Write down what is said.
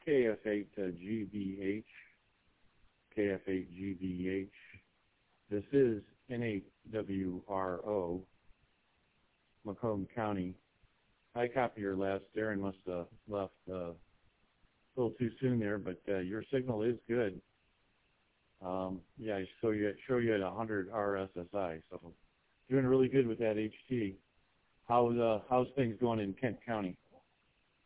KF8GBH, KF8GBH. This is N8WRO, Macomb County. I copied your last. Darren must have left a little too soon there, but your signal is good. Yeah, I show you at 100 RSSI, so doing really good with that HT. How's things going in Kent County?